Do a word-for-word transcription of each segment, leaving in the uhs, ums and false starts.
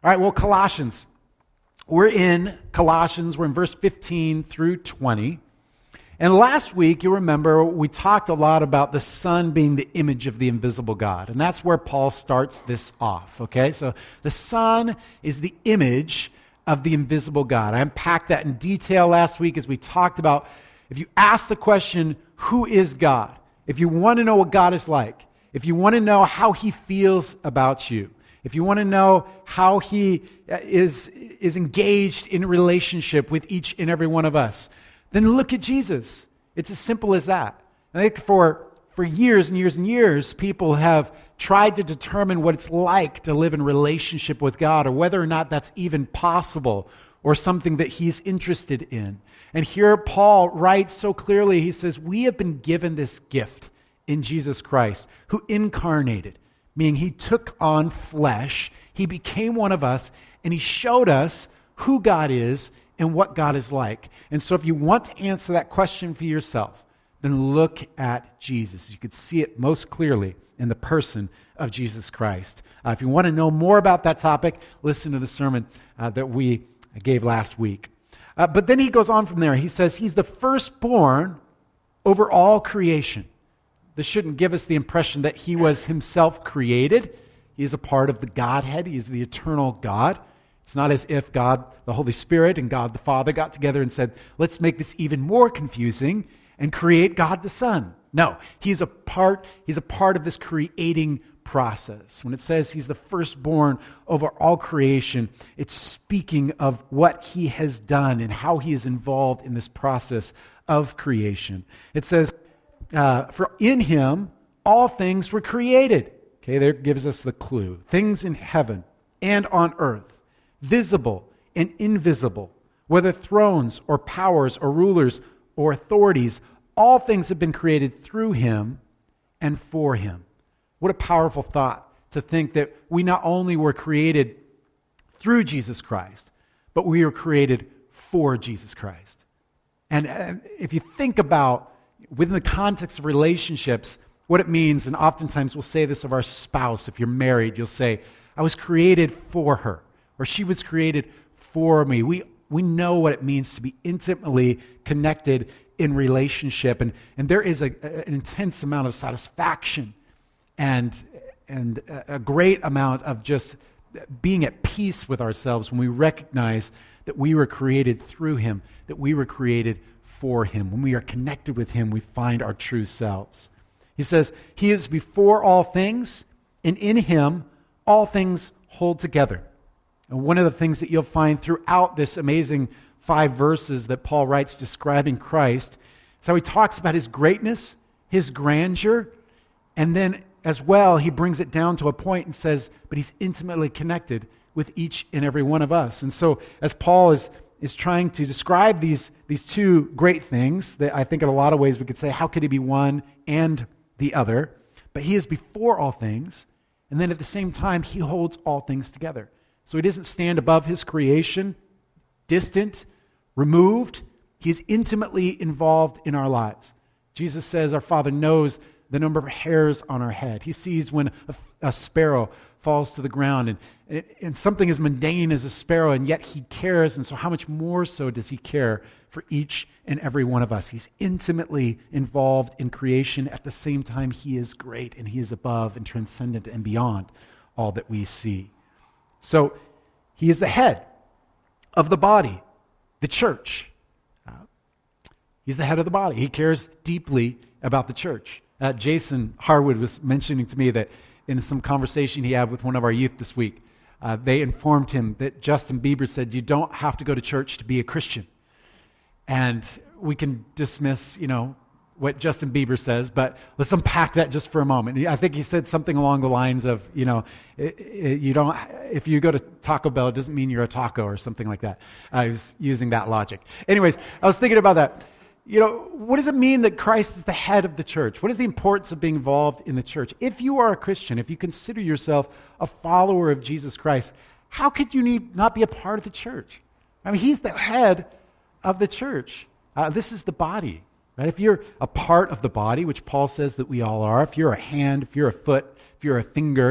All right, well, Colossians. We're in Colossians. We're in verse fifteen through twenty. And last week, you remember, we talked a lot about the Son being the image of the invisible God. And that's where Paul starts this off, okay? So the Son is the image of the invisible God. I unpacked that in detail last week as we talked about, if you ask the question, who is God? If you want to know what God is like, if you want to know how he feels about you, if you want to know how he is, is engaged in relationship with each and every one of us, then look at Jesus. It's as simple as that. I think for, for years and years and years, people have tried to determine what it's like to live in relationship with God, or whether or not that's even possible, or something that he's interested in. And here Paul writes so clearly, he says, we have been given this gift in Jesus Christ, who incarnated, meaning he took on flesh, he became one of us, and he showed us who God is and what God is like. And so if you want to answer that question for yourself, then look at Jesus. You could see it most clearly in the person of Jesus Christ. Uh, if you want to know more about that topic, listen to the sermon uh, that we gave last week. Uh, but then he goes on from there. He says he's the firstborn over all creation. This shouldn't give us the impression that he was himself created. He is a part of the Godhead. He is the eternal God. It's not as if God, the Holy Spirit, and God the Father got together and said, let's make this even more confusing and create God the Son. No, he's a part, he's a part of this creating process. When it says he's the firstborn over all creation, it's speaking of what he has done and how he is involved in this process of creation. It says, uh, for in him all things were created. Okay, there gives us the clue. Things in heaven and on earth, visible and invisible, whether thrones or powers or rulers or authorities, all things have been created through him and for him. What a powerful thought to think that we not only were created through Jesus Christ, but we were created for Jesus Christ. And, and if you think about, within the context of relationships, what it means, and oftentimes we'll say this of our spouse, if you're married, you'll say, I was created for her, or she was created for me. We we know what it means to be intimately connected in relationship, and, and there is a, a, an intense amount of satisfaction and, and a great amount of just being at peace with ourselves when we recognize that we were created through him, that we were created for him. When we are connected with him, we find our true selves. He says, he is before all things, and in him all things hold together. And one of the things that you'll find throughout this amazing five verses that Paul writes describing Christ is how he talks about his greatness, his grandeur, and then as well he brings it down to a point and says, but he's intimately connected with each and every one of us. And so as Paul is, is trying to describe these, these two great things, that I think in a lot of ways we could say, how could he be one and the other? But he is before all things, and then at the same time he holds all things together. So he doesn't stand above his creation, distant, removed. He's intimately involved in our lives. Jesus says our Father knows the number of hairs on our head. He sees when a, a sparrow falls to the ground, and, and, and something as mundane as a sparrow, and yet he cares, and so how much more so does he care for each and every one of us? He's intimately involved in creation. At the same time, he is great, and he is above and transcendent and beyond all that we see. So he is the head of the body, the church. Uh, he's the head of the body. He cares deeply about the church. Uh, Jason Harwood was mentioning to me that in some conversation he had with one of our youth this week, uh, they informed him that Justin Bieber said, you don't have to go to church to be a Christian. And we can dismiss, you know, what Justin Bieber says, but let's unpack that just for a moment. I think he said something along the lines of, you know, it, it, you don't, if you go to Taco Bell, it doesn't mean you're a taco or something like that. I was using that logic. Anyways, I was thinking about that. You know, what does it mean that Christ is the head of the church? What is the importance of being involved in the church? If you are a Christian, if you consider yourself a follower of Jesus Christ, how could you need, not be a part of the church? I mean, he's the head of the church. Uh, this is the body. Right? If you're a part of the body, which Paul says that we all are, if you're a hand, if you're a foot, if you're a finger,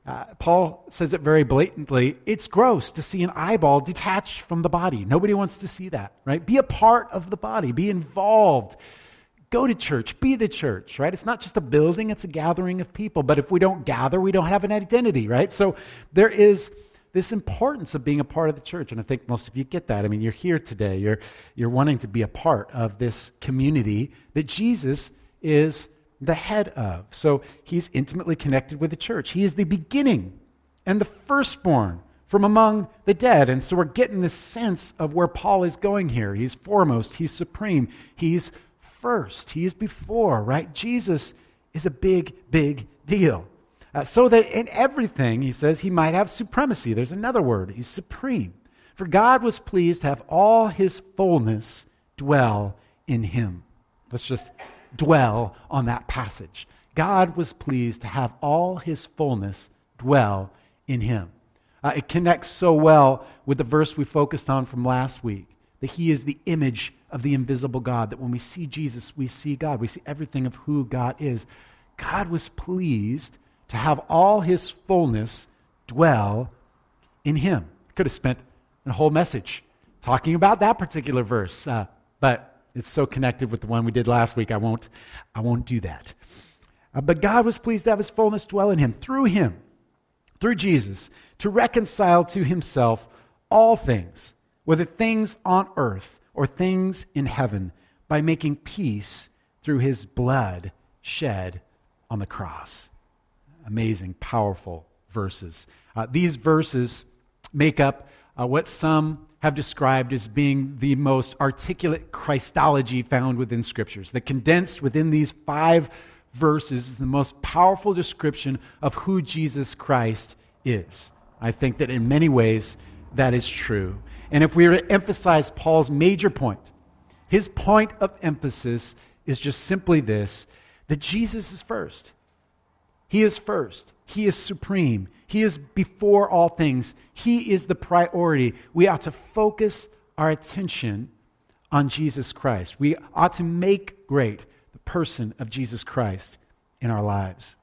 Uh, Paul says it very blatantly. It's gross to see an eyeball detached from the body. Nobody wants to see that, right? Be a part of the body. Be involved. Go to church. Be the church, right? It's not just a building. It's a gathering of people. But if we don't gather, we don't have an identity, right? So there is this importance of being a part of the church. And I think most of you get that. I mean, you're here today. You're, you're wanting to be a part of this community that Jesus is the head of. So he's intimately connected with the church. He is the beginning and the firstborn from among the dead. And so we're getting this sense of where Paul is going here. He's foremost. He's supreme. He's first. He is before, right? Jesus is a big, big deal. Uh, so that in everything, he says, he might have supremacy. There's another word. He's supreme. For God was pleased to have all his fullness dwell in him. Let's just dwell on that passage. God was pleased to have all his fullness dwell in him. Uh, it connects so well with the verse we focused on from last week, that he is the image of the invisible God, that when we see Jesus, we see God. We see everything of who God is. God was pleased to have all his fullness dwell in him. Could have spent a whole message talking about that particular verse, uh, but it's so connected with the one we did last week, I won't, I won't do that. Uh, but God was pleased to have his fullness dwell in him, through him, through Jesus, to reconcile to himself all things, whether things on earth or things in heaven, by making peace through his blood shed on the cross. Amazing, powerful verses. Uh, these verses make up uh, what some have described as being the most articulate Christology found within Scriptures. The condensed within these five verses is the most powerful description of who Jesus Christ is. I think that in many ways that is true. And if we were to emphasize Paul's major point, his point of emphasis is just simply this, that Jesus is first. He is first. He is supreme. He is before all things. He is the priority. We ought to focus our attention on Jesus Christ. We ought to make great the person of Jesus Christ in our lives.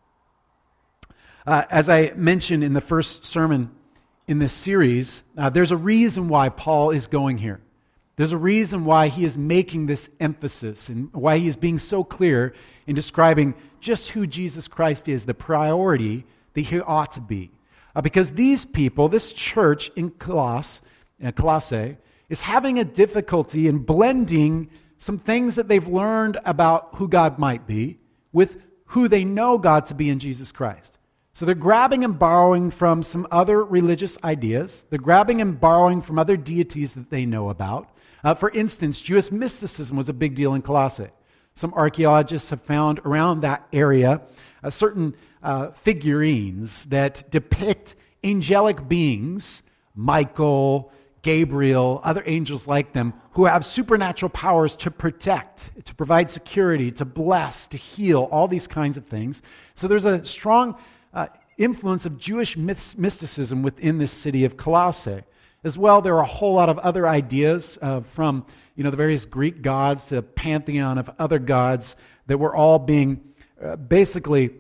Uh, as I mentioned in the first sermon in this series, uh, there's a reason why Paul is going here. There's a reason why he is making this emphasis and why he is being so clear in describing just who Jesus Christ is, the priority that he ought to be. Uh, because these people, this church in Colossae, uh, Colossae, is having a difficulty in blending some things that they've learned about who God might be with who they know God to be in Jesus Christ. So they're grabbing and borrowing from some other religious ideas. They're grabbing and borrowing from other deities that they know about. Uh, for instance, Jewish mysticism was a big deal in Colossae. Some archaeologists have found around that area uh, certain uh, figurines that depict angelic beings, Michael, Gabriel, other angels like them, who have supernatural powers to protect, to provide security, to bless, to heal, all these kinds of things. So there's a strong uh, influence of Jewish myth- mysticism within this city of Colossae. As well, there are a whole lot of other ideas uh, from you know the various Greek gods to a pantheon of other gods that were all being uh, basically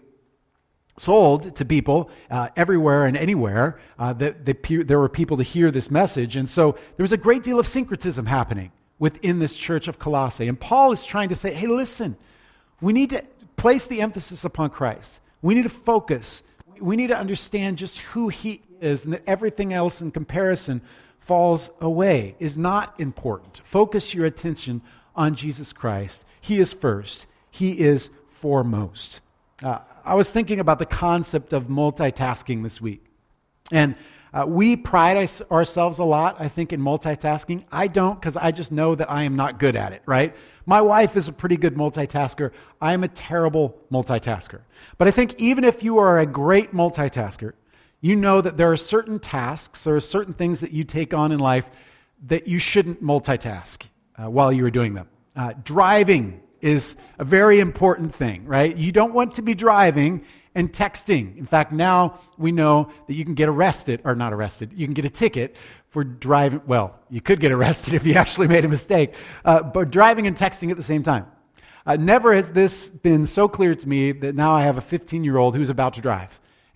sold to people uh, everywhere and anywhere. Uh, that, that pe- there were people to hear this message. And so there was a great deal of syncretism happening within this church of Colossae. And Paul is trying to say, hey, listen, we need to place the emphasis upon Christ. We need to focus. We need to understand just who he is, and that everything else in comparison falls away, is not important. Focus your attention on Jesus Christ. He is first. He is foremost. Uh, I was thinking about the concept of multitasking this week. And uh, we pride us- ourselves a lot, I think, in multitasking. I don't, because I just know that I am not good at it, right? My wife is a pretty good multitasker. I am a terrible multitasker. But I think even if you are a great multitasker, you know that there are certain tasks, there are certain things that you take on in life that you shouldn't multitask uh, while you are doing them. Uh, driving is a very important thing, right? You don't want to be driving and texting. In fact, now we know that you can get arrested, or not arrested, you can get a ticket for driving. Well, you could get arrested if you actually made a mistake, uh, but driving and texting at the same time. Uh, never has this been so clear to me that now I have a fifteen-year-old who's about to drive.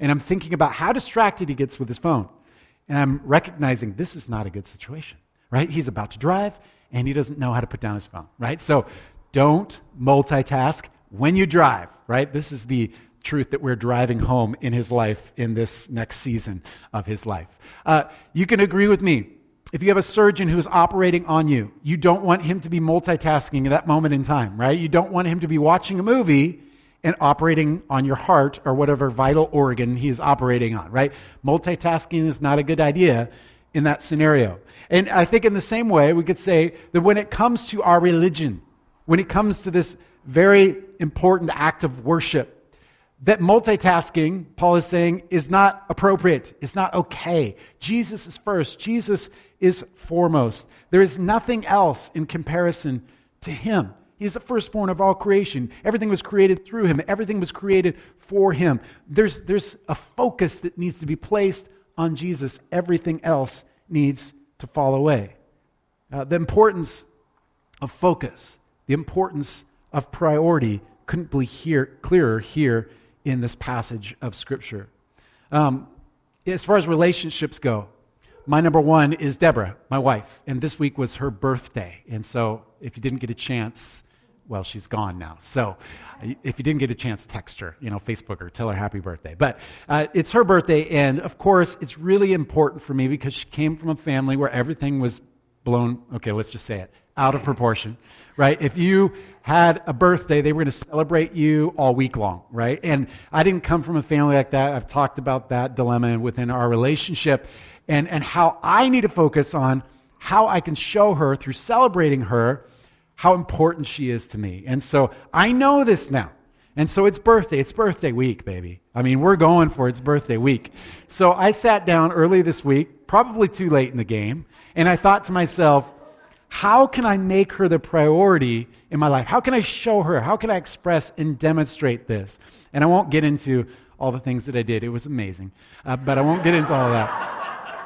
and I'm thinking about how distracted he gets with his phone. And I'm recognizing this is not a good situation, right? He's about to drive, and he doesn't know how to put down his phone, right? So don't multitask when you drive, right? This is the truth that we're driving home in his life in this next season of his life. Uh, you can agree with me. If you have a surgeon who's operating on you, you don't want him to be multitasking at that moment in time, right? You don't want him to be watching a movie and operating on your heart or whatever vital organ he is operating on, right? Multitasking is not a good idea in that scenario. And I think in the same way, we could say that when it comes to our religion, when it comes to this very important act of worship, that multitasking, Paul is saying, is not appropriate. It's not okay. Jesus is first. Jesus is foremost. There is nothing else in comparison to him. He's the firstborn of all creation. Everything was created through him. Everything was created for him. There's, there's a focus that needs to be placed on Jesus. Everything else needs to fall away. Uh, the importance of focus, the importance of priority couldn't be here, clearer here in this passage of Scripture. Um, as far as relationships go, my number one is Deborah, my wife, and this week was her birthday. And so if you didn't get a chance, well, she's gone now. So if you didn't get a chance, text her, you know, Facebook her, tell her happy birthday. But uh, it's her birthday, and of course, it's really important for me because she came from a family where everything was blown, okay, let's just say it, out of proportion, right? If you had a birthday, they were going to celebrate you all week long, right? And I didn't come from a family like that. I've talked about that dilemma within our relationship and, and how I need to focus on how I can show her through celebrating her how important she is to me. And so I know this now. And so it's birthday. It's birthday week, baby. I mean, we're going for it's birthday week. So I sat down early this week, probably too late in the game, and I thought to myself, how can I make her the priority in my life? How can I show her? How can I express and demonstrate this? And I won't get into all the things that I did. It was amazing. Uh, but I won't get into all that.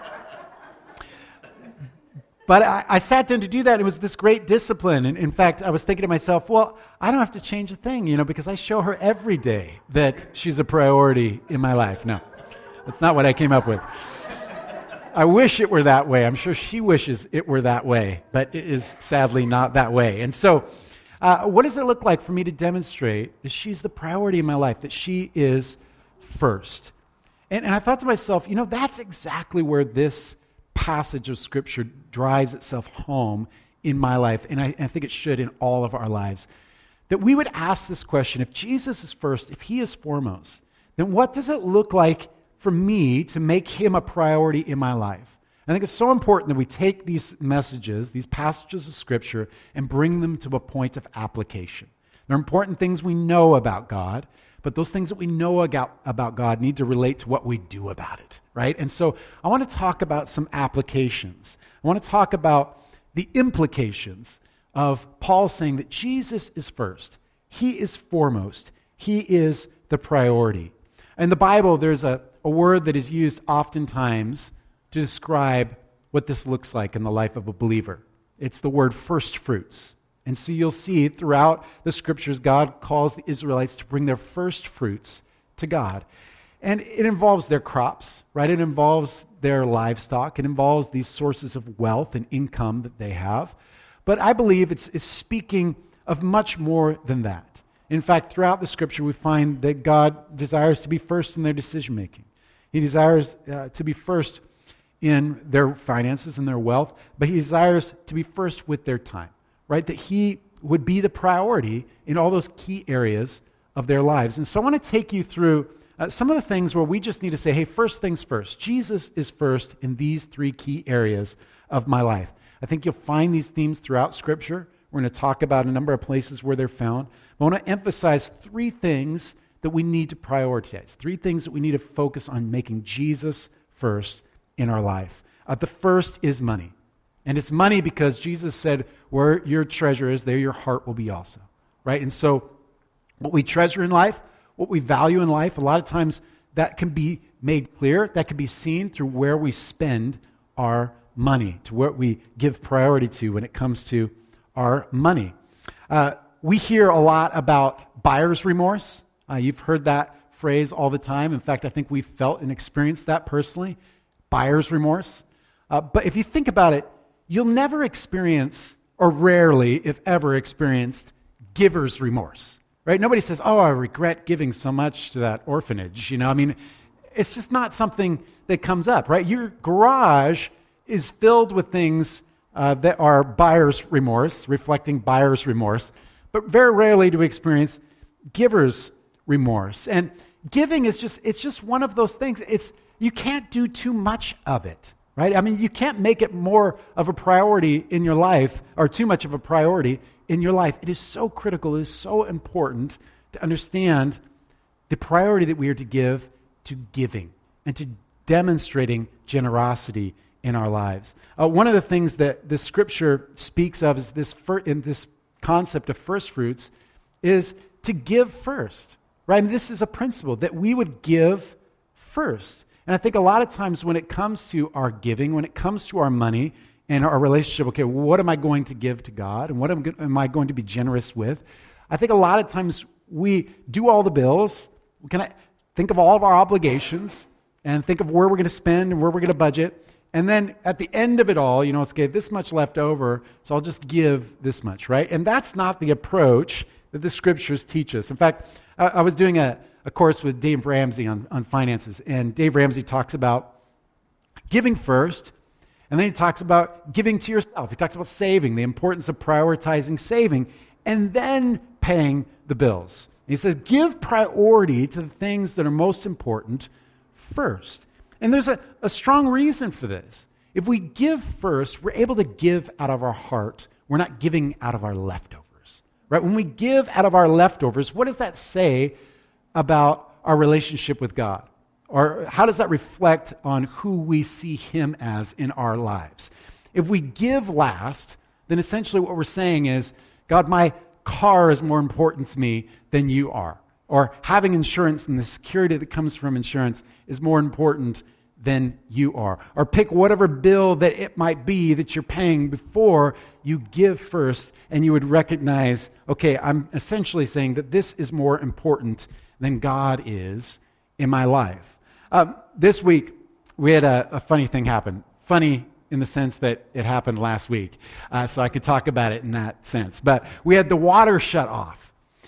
But I, I sat down to do that. It was this great discipline. And in fact, I was thinking to myself, well, I don't have to change a thing, you know, because I show her every day that she's a priority in my life. No, that's not what I came up with. I wish it were that way. I'm sure she wishes it were that way, but it is sadly not that way. And so uh, what does it look like for me to demonstrate that she's the priority in my life, that she is first? And, and I thought to myself, you know, that's exactly where this passage of Scripture drives itself home in my life, and I, I think it should in all of our lives. That we would ask this question, if Jesus is first, if he is foremost, then what does it look like for me to make him a priority in my life? I think it's so important that we take these messages, these passages of Scripture, and bring them to a point of application. They're important things we know about God, but those things that we know about, about God need to relate to what we do about it, right? And so I want to talk about some applications. I want to talk about the implications of Paul saying that Jesus is first. He is foremost. He is the priority. In the Bible, there's a, a word that is used oftentimes to describe what this looks like in the life of a believer. It's the word first fruits. And so you'll see throughout the Scriptures, God calls the Israelites to bring their first fruits to God. And it involves their crops, right? It involves their livestock. It involves these sources of wealth and income that they have. But I believe it's, it's speaking of much more than that. In fact, throughout the Scripture, we find that God desires to be first in their decision-making. He desires uh, to be first in their finances and their wealth, but he desires to be first with their time. Right, that he would be the priority in all those key areas of their lives. And so I want to take you through uh, some of the things where we just need to say, hey, first things first. Jesus is first in these three key areas of my life. I think you'll find these themes throughout Scripture. We're going to talk about a number of places where they're found. I want to emphasize three things that we need to prioritize, three things that we need to focus on making Jesus first in our life. Uh, the first is money. And it's money because Jesus said, where your treasure is, there your heart will be also, right? And so what we treasure in life, what we value in life, a lot of times that can be made clear, that can be seen through where we spend our money, to what we give priority to when it comes to our money. Uh, we hear a lot about buyer's remorse. Uh, you've heard that phrase all the time. In fact, I think we felt and experienced that personally, buyer's remorse. Uh, but if you think about it, you'll never experience, or rarely, if ever, experienced giver's remorse, right? Nobody says, oh, I regret giving so much to that orphanage. You know, I mean, it's just not something that comes up, right? Your garage is filled with things uh, that are buyer's remorse, reflecting buyer's remorse, but very rarely do we experience giver's remorse. And giving is just, it's just one of those things. It's, you can't do too much of it, right? I mean, you can't make it more of a priority in your life, or too much of a priority in your life. It is so critical, it is so important to understand the priority that we are to give to giving and to demonstrating generosity in our lives. Uh, one of the things that the scripture speaks of is this fir- in this concept of first fruits is to give first, right? And this is a principle that we would give first. And I think a lot of times when it comes to our giving, when it comes to our money and our relationship, okay, what am I going to give to God and what am, am I going to be generous with? I think a lot of times we do all the bills, we kind of think of all of our obligations and think of where we're going to spend and where we're going to budget. And then at the end of it all, you know, it's okay, this much left over, so I'll just give this much, right? And that's not the approach that the scriptures teach us. In fact, I, I was doing a, a course with Dave Ramsey on, on finances, and Dave Ramsey talks about giving first, and then he talks about giving to yourself. He talks about saving, the importance of prioritizing saving, and then paying the bills. He says, give priority to the things that are most important first. And there's a, a strong reason for this. If we give first, we're able to give out of our heart. We're not giving out of our leftovers, right? When we give out of our leftovers, what does that say about our relationship with God? Or how does that reflect on who we see Him as in our lives? If we give last, then essentially what we're saying is, God, my car is more important to me than you are. Or having insurance and the security that comes from insurance is more important than you are. Or pick whatever bill that it might be that you're paying before you give first, and you would recognize, okay, I'm essentially saying that this is more important than God is in my life. Um, this week, we had a, a funny thing happen. Funny in the sense that it happened last week, uh, so I could talk about it in that sense. But we had the water shut off.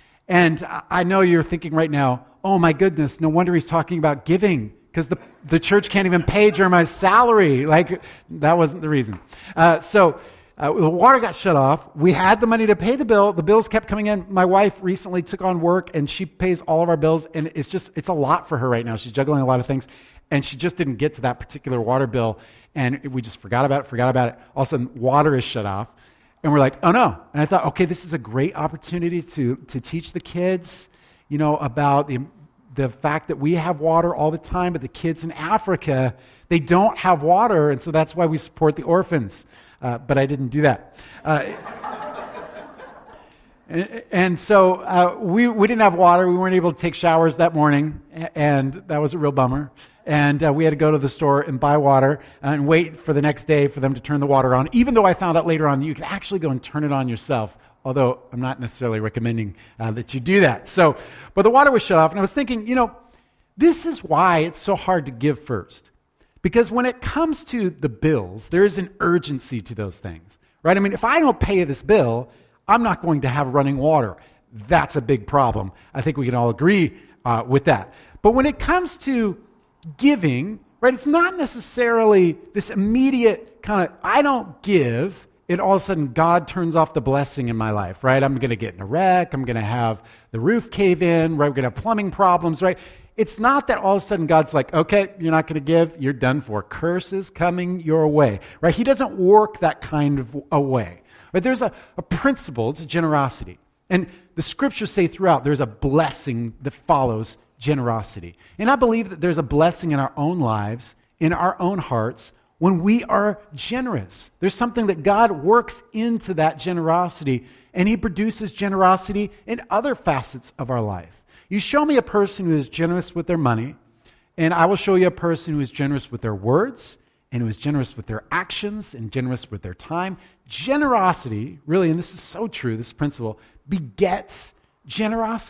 And I know you're thinking right now, oh my goodness, no wonder he's talking about giving, because the, the church can't even pay Jeremiah's salary. Like, that wasn't the reason. Uh, so uh, the water got shut off. We had the money to pay the bill. The bills kept coming in. My wife recently took on work, and she pays all of our bills, and it's just, it's a lot for her right now. She's juggling a lot of things, and she just didn't get to that particular water bill, and we just forgot about it, forgot about it. All of a sudden, water is shut off. And we're like, oh no. And I thought, okay, this is a great opportunity to, to teach the kids, you know, about the, the fact that we have water all the time, but the kids in Africa, they don't have water, and so that's why we support the orphans. Uh, but I didn't do that. Uh, and, and so uh, we, we didn't have water. We weren't able to take showers that morning, and that was a real bummer. And uh, we had to go to the store and buy water and wait for the next day for them to turn the water on, even though I found out later on you can actually go and turn it on yourself, although I'm not necessarily recommending uh, that you do that. So, but the water was shut off, and I was thinking, you know, this is why it's so hard to give first. Because when it comes to the bills, there is an urgency to those things, right? I mean, if I don't pay this bill, I'm not going to have running water. That's a big problem. I think we can all agree uh, with that. But when it comes to giving, right, it's not necessarily this immediate kind of, I don't give, and all of a sudden God turns off the blessing in my life, right? I'm going to get in a wreck, I'm going to have the roof cave in, right? We're going to have plumbing problems, right? It's not that all of a sudden God's like, okay, you're not going to give, you're done for. Curses coming your way, right? He doesn't work that kind of a way. But there's a, a principle to generosity. And the scriptures say throughout, there's a blessing that follows generosity. And I believe that there's a blessing in our own lives, in our own hearts, when we are generous. There's something that God works into that generosity, and He produces generosity in other facets of our life. You show me a person who is generous with their money, and I will show you a person who is generous with their words, and who is generous with their actions, and generous with their time. Generosity, really, and this is so true, this principle, begets generosity.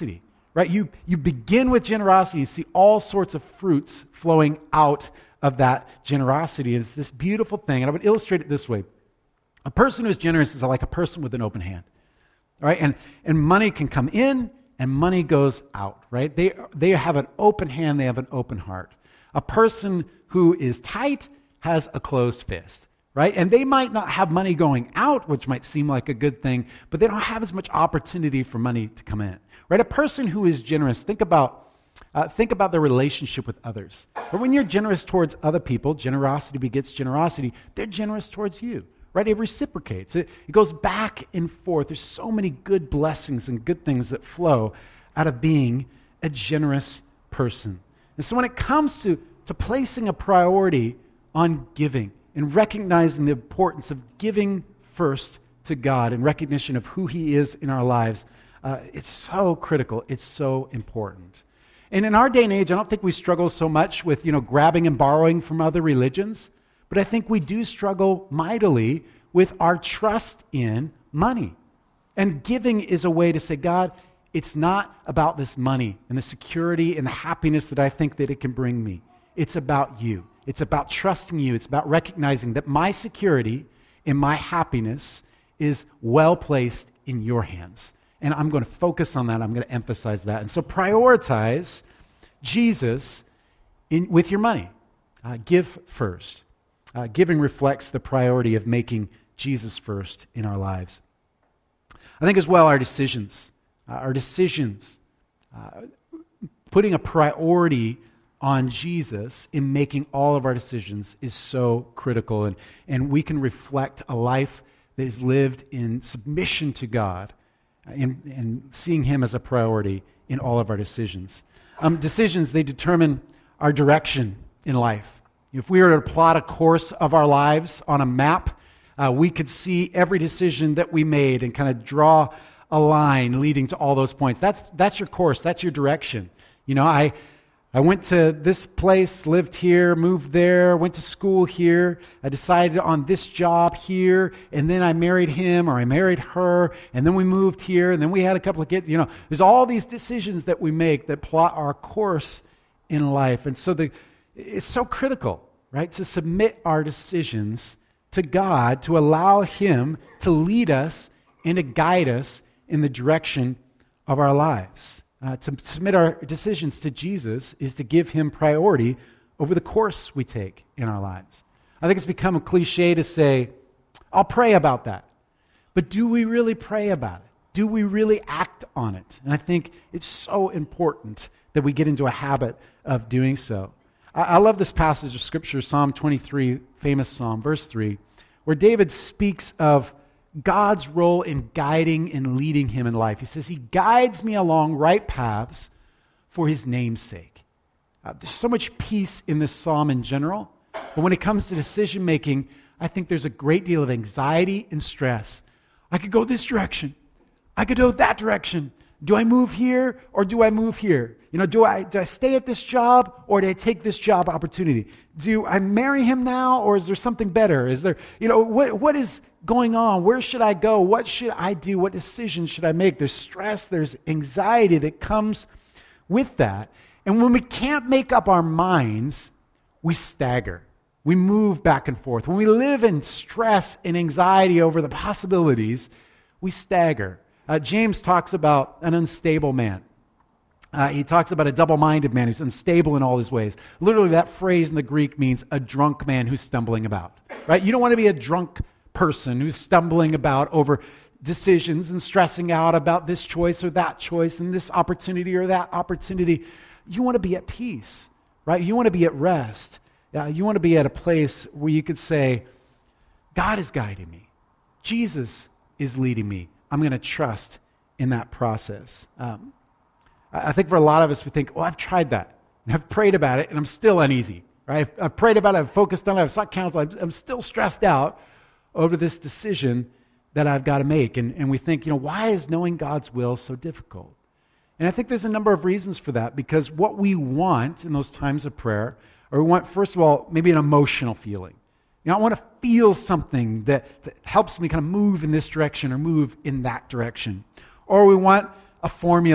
right? You, you begin with generosity, you see all sorts of fruits flowing out of that generosity. It's this beautiful thing, and I would illustrate it this way. A person who's generous is like a person with an open hand, right? And, and money can come in, and money goes out, right? They, they have an open hand, they have an open heart. A person who is tight has a closed fist, right? And they might not have money going out, which might seem like a good thing, but they don't have as much opportunity for money to come in, right? A person who is generous, think about uh, think about their relationship with others. But when you're generous towards other people, generosity begets generosity. They're generous towards you, right? It reciprocates. It, it goes back and forth. There's so many good blessings and good things that flow out of being a generous person. And so when it comes to, to placing a priority on giving and recognizing the importance of giving first to God in recognition of who He is in our lives, uh, it's so critical. It's so important. And in our day and age, I don't think we struggle so much with, you know, grabbing and borrowing from other religions, but I think we do struggle mightily with our trust in money. And giving is a way to say, God, it's not about this money and the security and the happiness that I think that it can bring me. It's about you. It's about trusting you. It's about recognizing that my security and my happiness is well placed in your hands. And I'm going to focus on that. I'm going to emphasize that. And so prioritize Jesus in, with your money. Uh, give first. Uh, giving reflects the priority of making Jesus first in our lives. I think as well our decisions. Uh, our decisions. Uh, putting a priority on Jesus in making all of our decisions is so critical. And, and we can reflect a life that is lived in submission to God and, and seeing Him as a priority in all of our decisions. Um, decisions, they determine our direction in life. If we were to plot a course of our lives on a map, uh, we could see every decision that we made and kind of draw a line leading to all those points. That's that's your course. That's your direction. You know, I I went to this place, lived here, moved there, went to school here. I decided on this job here, and then I married him or I married her, and then we moved here, and then we had a couple of kids. You know, there's all these decisions that we make that plot our course in life. And so the it's so critical, right, to submit our decisions to God, to allow Him to lead us and to guide us in the direction of our lives. Uh, to submit our decisions to Jesus is to give Him priority over the course we take in our lives. I think it's become a cliche to say, I'll pray about that. But do we really pray about it? Do we really act on it? And I think it's so important that we get into a habit of doing so. I, I love this passage of Scripture, Psalm twenty-three, famous Psalm, verse three, where David speaks of God's role in guiding and leading him in life. He says, He guides me along right paths for His name's sake. Uh, there's so much peace in this psalm in general, but when it comes to decision making, I think there's a great deal of anxiety and stress. I could go this direction. I could go that direction. Do I move here or do I move here? You know, do I, do I stay at this job or do I take this job opportunity? Do I marry him now or is there something better? Is there, you know, what what is going on? Where should I go? What should I do? What decisions should I make? There's stress, there's anxiety that comes with that. And when we can't make up our minds, we stagger. We move back and forth. When we live in stress and anxiety over the possibilities, we stagger. Uh, James talks about an unstable man. Uh, he talks about a double-minded man who's unstable in all his ways. Literally, that phrase in the Greek means a drunk man who's stumbling about. Right? You don't want to be a drunk person who's stumbling about over decisions and stressing out about this choice or that choice and this opportunity or that opportunity. You want to be at peace, right? You want to be at rest. Uh, you want to be at a place where you could say, God is guiding me. Jesus is leading me. I'm going to trust in that process. Um, I think for a lot of us, we think, well, I've tried that. And I've prayed about it, and I'm still uneasy. Right? I've, I've prayed about it. I've focused on it. I've sought counsel. I'm, I'm still stressed out over this decision that I've got to make. And, and we think, you know, why is knowing God's will so difficult? And I think there's a number of reasons for that, because what we want in those times of prayer, or we want, first of all, maybe an emotional feeling. You know, I want to feel something that, that helps me kind of move in this direction or move in that direction. Or we want a formula,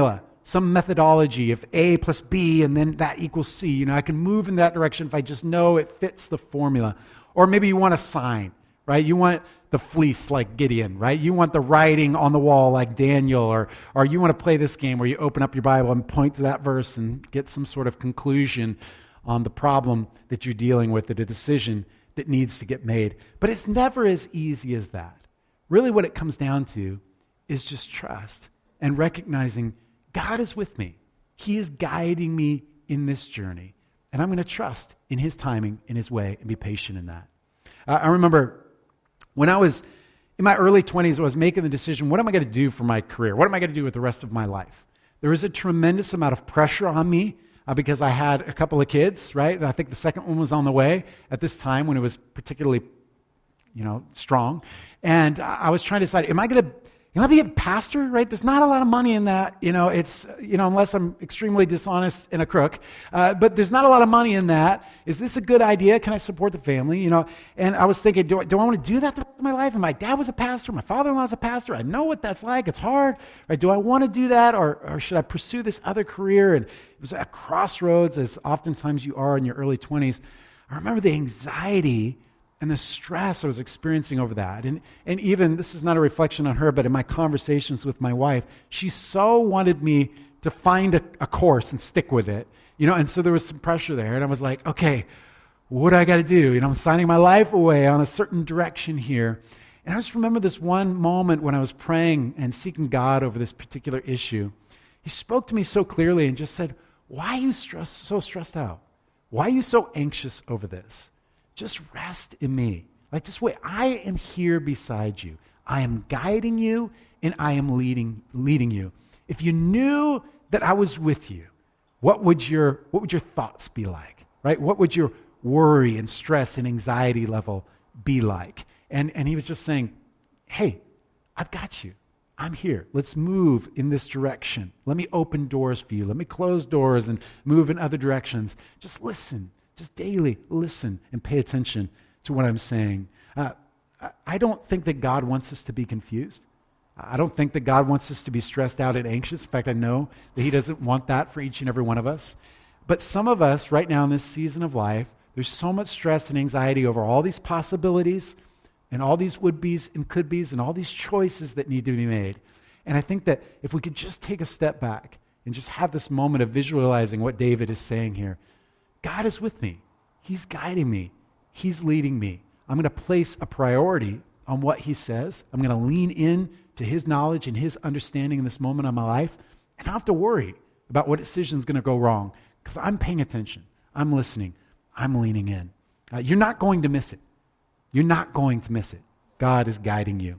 some methodology of A plus B and then that equals C. You know, I can move in that direction if I just know it fits the formula. Or maybe you want a sign, right? You want the fleece like Gideon, right? You want the writing on the wall like Daniel, or, or you want to play this game where you open up your Bible and point to that verse and get some sort of conclusion on the problem that you're dealing with, at a decision that needs to get made. But it's never as easy as that. Really what it comes down to is just trust and recognizing God is with me. He is guiding me in this journey. And I'm going to trust in His timing, in His way, and be patient in that. Uh, I remember when I was in my early twenties, I was making the decision, what am I going to do for my career? What am I going to do with the rest of my life? There was a tremendous amount of pressure on me uh, because I had a couple of kids, right? And I think the second one was on the way at this time when it was particularly, you know, strong. And I was trying to decide, am I going to Can I be a pastor, right? There's not a lot of money in that, you know, it's, you know, unless I'm extremely dishonest and a crook, uh, but there's not a lot of money in that. Is this a good idea? Can I support the family, you know? And I was thinking, do I, do I want to do that the rest of my life? And my dad was a pastor, my father-in-law was a pastor. I know what that's like. It's hard, right? Do I want to do that, or, or should I pursue this other career? And it was at crossroads, as oftentimes you are in your early twenties. I remember the anxiety and the stress I was experiencing over that. And and even, this is not a reflection on her, but in my conversations with my wife, she so wanted me to find a, a course and stick with it. You know, and so there was some pressure there. And I was like, okay, what do I got to do? You know, I'm signing my life away on a certain direction here. And I just remember this one moment when I was praying and seeking God over this particular issue. He spoke to me so clearly and just said, why are you stress, so stressed out? Why are you so anxious over this? Just rest in me. Like, just wait. I am here beside you. I am guiding you, and I am leading leading you. If you knew that I was with you, what would your what would your thoughts be like? Right? What would your worry and stress and anxiety level be like? And and he was just saying, hey, I've got you. I'm here. Let's move in this direction. Let me open doors for you. Let me close doors and move in other directions. Just listen. Just daily listen and pay attention to what I'm saying. Uh, I don't think that God wants us to be confused. I don't think that God wants us to be stressed out and anxious. In fact, I know that He doesn't want that for each and every one of us. But some of us right now in this season of life, there's so much stress and anxiety over all these possibilities and all these would-bes and could-bes and all these choices that need to be made. And I think that if we could just take a step back and just have this moment of visualizing what David is saying here, God is with me. He's guiding me. He's leading me. I'm going to place a priority on what He says. I'm going to lean in to His knowledge and His understanding in this moment of my life. And I don't have to worry about what decision is going to go wrong because I'm paying attention. I'm listening. I'm leaning in. Uh, you're not going to miss it. You're not going to miss it. God is guiding you.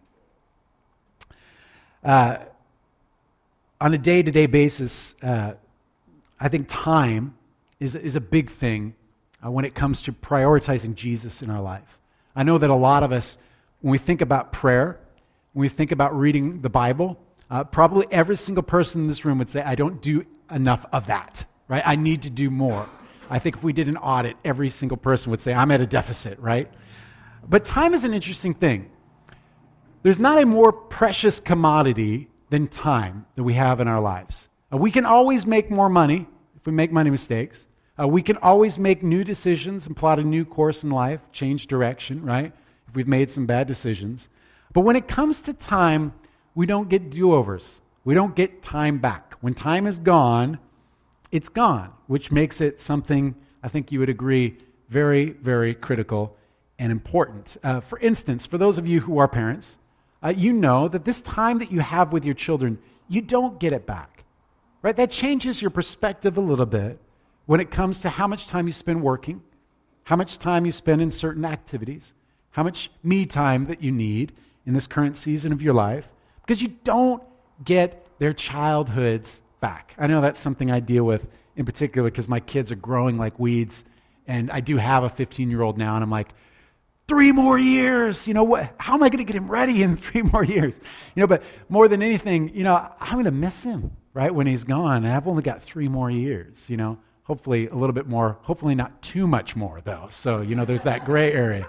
Uh, on a day-to-day basis, uh, I think time is, is a big thing uh, when it comes to prioritizing Jesus in our life. I know that a lot of us, when we think about prayer, when we think about reading the Bible, uh, probably every single person in this room would say, I don't do enough of that, right? I need to do more. I think if we did an audit, every single person would say, I'm at a deficit, right? But time is an interesting thing. There's not a more precious commodity than time that we have in our lives. Uh, we can always make more money if we make money mistakes. Uh, we can always make new decisions and plot a new course in life, change direction, right? If we've made some bad decisions. But when it comes to time, we don't get do-overs. We don't get time back. When time is gone, it's gone, which makes it something, I think you would agree, very, very critical and important. Uh, for instance, for those of you who are parents, uh, you know that this time that you have with your children, you don't get it back, right? That changes your perspective a little bit when it comes to how much time you spend working, how much time you spend in certain activities, how much me time that you need in this current season of your life, because you don't get their childhoods back. I know that's something I deal with in particular because my kids are growing like weeds, and I do have a fifteen-year-old now, and I'm like, three more years, you know, what? How am I going to get him ready in three more years? You know, but more than anything, you know, I'm going to miss him, right, when he's gone, and I've only got three more years, you know. Hopefully a little bit more, hopefully not too much more, though. So, you know, there's that gray area.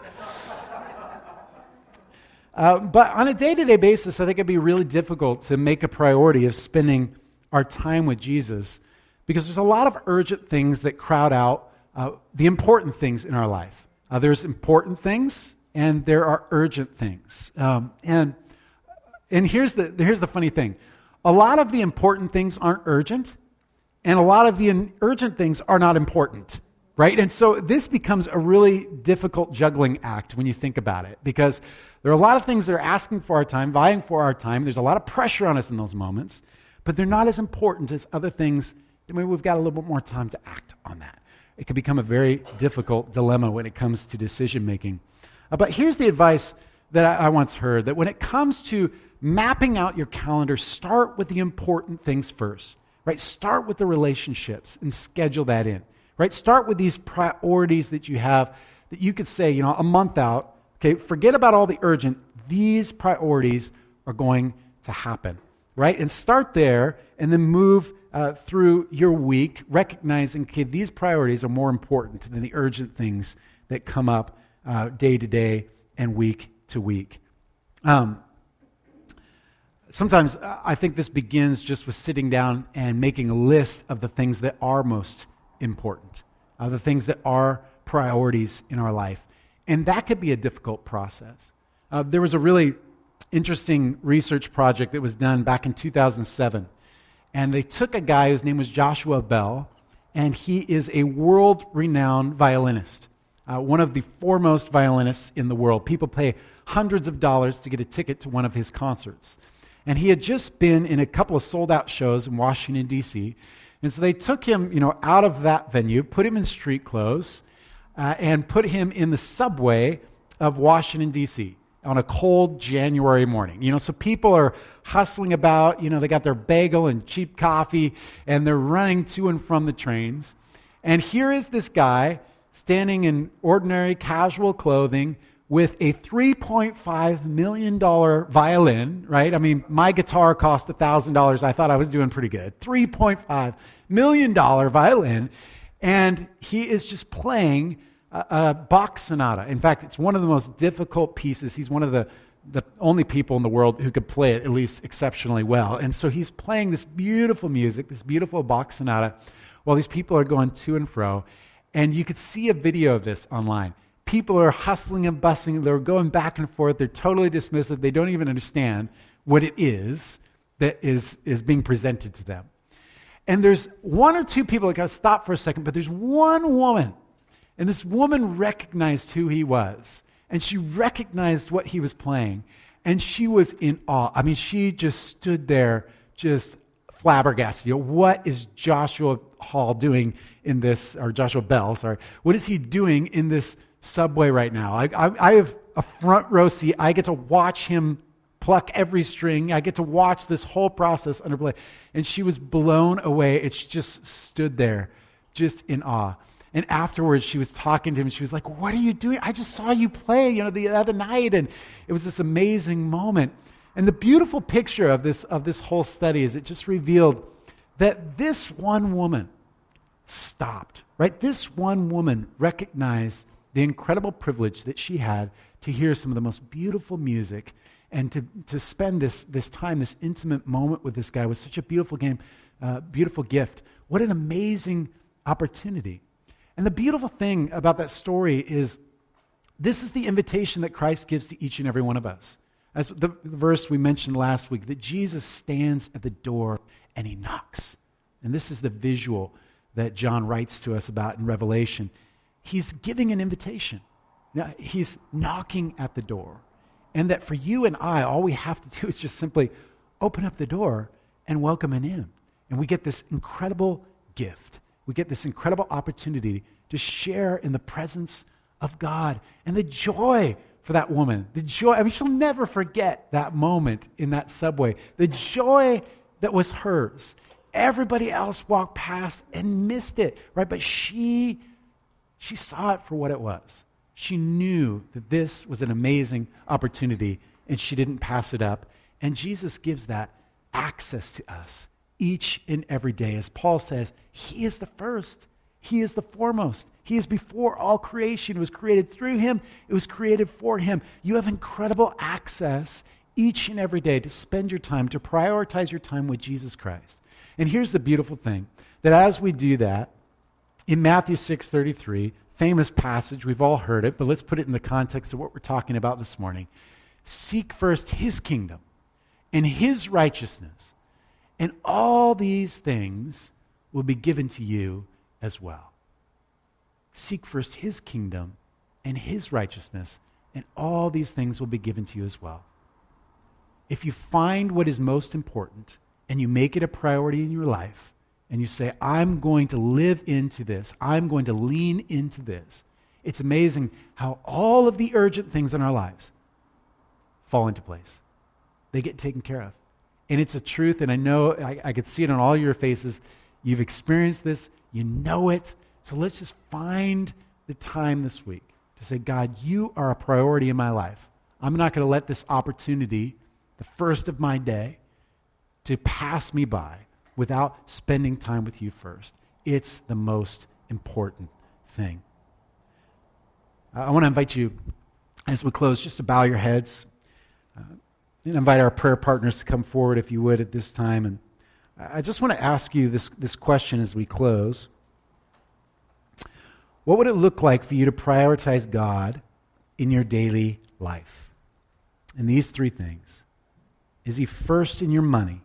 Uh, but on a day-to-day basis, I think it'd be really difficult to make a priority of spending our time with Jesus because there's a lot of urgent things that crowd out uh, the important things in our life. Uh, there's important things and there are urgent things. Um, and and here's the here's the funny thing. A lot of the important things aren't urgent, and a lot of the urgent things are not important, right? And so this becomes a really difficult juggling act when you think about it, because there are a lot of things that are asking for our time, vying for our time. There's a lot of pressure on us in those moments, but they're not as important as other things. Maybe we've got a little bit more time to act on that. It can become a very difficult dilemma when it comes to decision making. Uh, but here's the advice that I, I once heard, that when it comes to mapping out your calendar, start with the important things first, right? Start with the relationships and schedule that in, right? Start with these priorities that you have that you could say, you know, a month out, okay, forget about all the urgent. These priorities are going to happen, right? And start there and then move uh, through your week, recognizing, okay, these priorities are more important than the urgent things that come up uh, day to day and week to week. Um, Sometimes I think this begins just with sitting down and making a list of the things that are most important, uh, the things that are priorities in our life. And that could be a difficult process. Uh, there was a really interesting research project that was done back in two thousand seven. And they took a guy whose name was Joshua Bell, and he is a world-renowned violinist, uh, one of the foremost violinists in the world. People pay hundreds of dollars to get a ticket to one of his concerts. And he had just been in a couple of sold-out shows in Washington, D C, and so they took him, you know, out of that venue, put him in street clothes, uh, and put him in the subway of Washington, D C on a cold January morning. You know, so people are hustling about, you know, they got their bagel and cheap coffee, and they're running to and from the trains. And here is this guy standing in ordinary, casual clothing, with a three point five million dollars violin, right? I mean, my guitar cost one thousand dollars. I thought I was doing pretty good. three point five million dollars violin. And he is just playing a, a Bach sonata. In fact, it's one of the most difficult pieces. He's one of the, the only people in the world who could play it at least exceptionally well. And so he's playing this beautiful music, this beautiful Bach sonata, while these people are going to and fro. And you could see a video of this online. People are hustling and bustling. They're going back and forth. They're totally dismissive. They don't even understand what it is that is, is being presented to them. And there's one or two people that got to stop for a second, but there's one woman. And this woman recognized who he was. And she recognized what he was playing. And she was in awe. I mean, she just stood there just flabbergasted. You know, what is Joshua Hall doing in this, or Joshua Bell, sorry. What is he doing in this subway right now? I, I, I have a front row seat. I get to watch him pluck every string. I get to watch this whole process underplay. And she was blown away. It just stood there, just in awe. And afterwards, she was talking to him. She was like, "What are you doing? I just saw you play, you know, the other night." And it was this amazing moment. And the beautiful picture of this of this whole study is it just revealed that this one woman stopped, right? This one woman recognized the incredible privilege that she had to hear some of the most beautiful music and to, to spend this, this time, this intimate moment with this guy was such a beautiful game, uh, beautiful gift. What an amazing opportunity. And the beautiful thing about that story is this is the invitation that Christ gives to each and every one of us. As the, the verse we mentioned last week, that Jesus stands at the door and he knocks. And this is the visual that John writes to us about in Revelation. He's giving an invitation. Now, he's knocking at the door. And that for you and I, all we have to do is just simply open up the door and welcome him in. And we get this incredible gift. We get this incredible opportunity to share in the presence of God. And the joy for that woman, the joy, I mean, she'll never forget that moment in that subway. The joy that was hers. Everybody else walked past and missed it, right? But she, she saw it for what it was. She knew that this was an amazing opportunity, and she didn't pass it up. And Jesus gives that access to us each and every day. As Paul says, he is the first. He is the foremost. He is before all creation. It was created through him. It was created for him. You have incredible access each and every day to spend your time, to prioritize your time with Jesus Christ. And here's the beautiful thing, that as we do that, in Matthew six thirty-three, famous passage, we've all heard it, but let's put it in the context of what we're talking about this morning. Seek first his kingdom and his righteousness, and all these things will be given to you as well. Seek first his kingdom and his righteousness, and all these things will be given to you as well. If you find what is most important and you make it a priority in your life, and you say, I'm going to live into this, I'm going to lean into this, it's amazing how all of the urgent things in our lives fall into place. They get taken care of. And it's a truth, and I know, I, I could see it on all your faces. You've experienced this, you know it. So let's just find the time this week to say, God, you are a priority in my life. I'm not going to let this opportunity, the first of my day, to pass me by without spending time with you first. It's the most important thing. I want to invite you, as we close, just to bow your heads. Uh, and invite our prayer partners to come forward, if you would, at this time. And I just want to ask you this, this question as we close. What would it look like for you to prioritize God in your daily life? And these three things. Is he first in your money?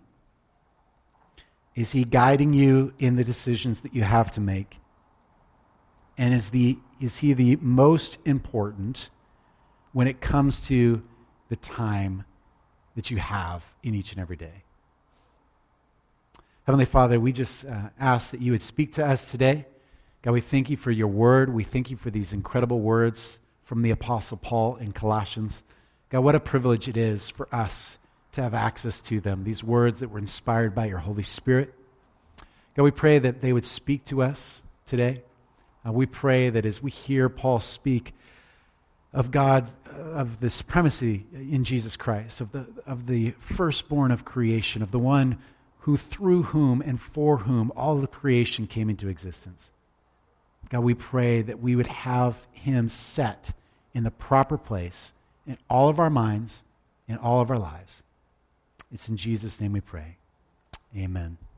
Is he guiding you in the decisions that you have to make? And is the is he the most important when it comes to the time that you have in each and every day? Heavenly Father, we just uh, ask that you would speak to us today. God, we thank you for your word. We thank you for these incredible words from the Apostle Paul in Colossians. God, what a privilege it is for us to have access to them, these words that were inspired by your Holy Spirit. God, we pray that they would speak to us today. Uh, we pray that as we hear Paul speak of God, uh, of the supremacy in Jesus Christ, of the, of the firstborn of creation, of the one who through whom and for whom all the creation came into existence. God, we pray that we would have him set in the proper place in all of our minds, in all of our lives. It's in Jesus' name we pray. Amen.